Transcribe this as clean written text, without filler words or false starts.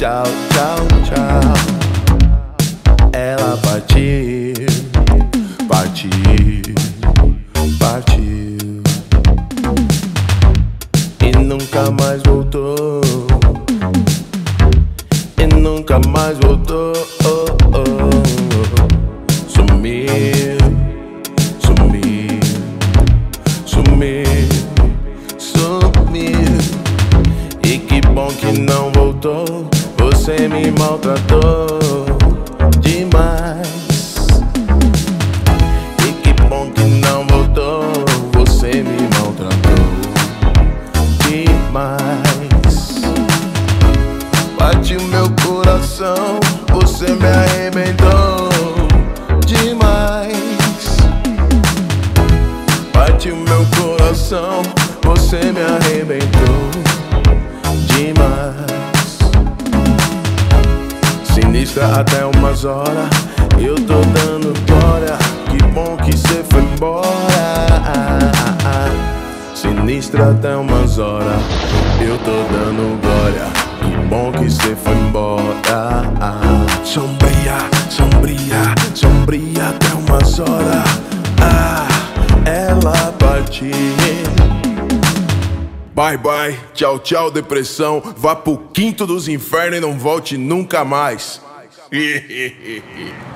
tchau, tchau, tchau. Ela partiu, partiu, partiu e nunca mais voltou, e nunca mais voltou. Sumiu, sumiu, sumiu, sumiu. E que bom que não voltou. Você me maltratou demais. E que bom que não voltou. Você me maltratou demais. Bate o meu coração, você me arrebentou demais. Bate o meu coração, você me arrebentou demais. Sinistra até umas horas, eu tô dando glória. Que bom que cê foi embora. Sinistra até umas horas, eu tô dando glória. Que bom que cê foi embora. Sombria, sombria, sombria até umas horas. Ela partiu. Bye bye, tchau tchau depressão. Vá pro quinto dos infernos e não volte nunca mais.